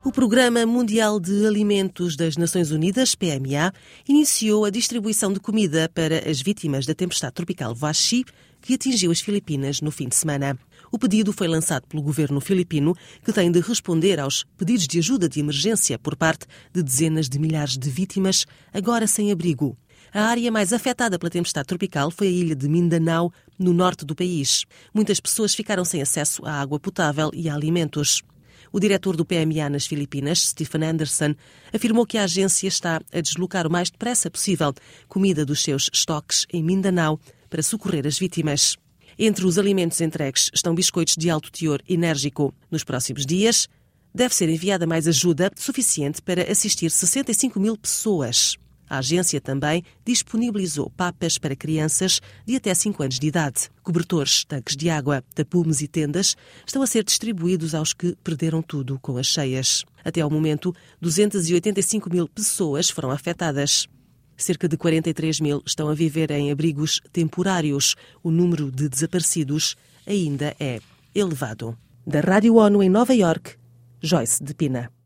O Programa Mundial de Alimentos das Nações Unidas, PMA, iniciou a distribuição de comida para as vítimas da tempestade tropical Vaxi, que atingiu as Filipinas no fim de semana. O pedido foi lançado pelo governo filipino, que tem de responder aos pedidos de ajuda de emergência por parte de dezenas de milhares de vítimas, agora sem abrigo. A área mais afetada pela tempestade tropical foi a ilha de Mindanao, no norte do país. Muitas pessoas ficaram sem acesso à água potável e a alimentos. O diretor do PMA nas Filipinas, Stephen Anderson, afirmou que a agência está a deslocar o mais depressa possível comida dos seus estoques em Mindanao para socorrer as vítimas. Entre os alimentos entregues estão biscoitos de alto teor enérgico. Nos próximos dias, deve ser enviada mais ajuda suficiente para assistir 65 mil pessoas. A agência também disponibilizou papas para crianças de até 5 anos de idade. Cobertores, tanques de água, tapumes e tendas estão a ser distribuídos aos que perderam tudo com as cheias. Até ao momento, 285 mil pessoas foram afetadas. Cerca de 43 mil estão a viver em abrigos temporários. O número de desaparecidos ainda é elevado. Da Rádio ONU em Nova Iorque, Joyce de Pina.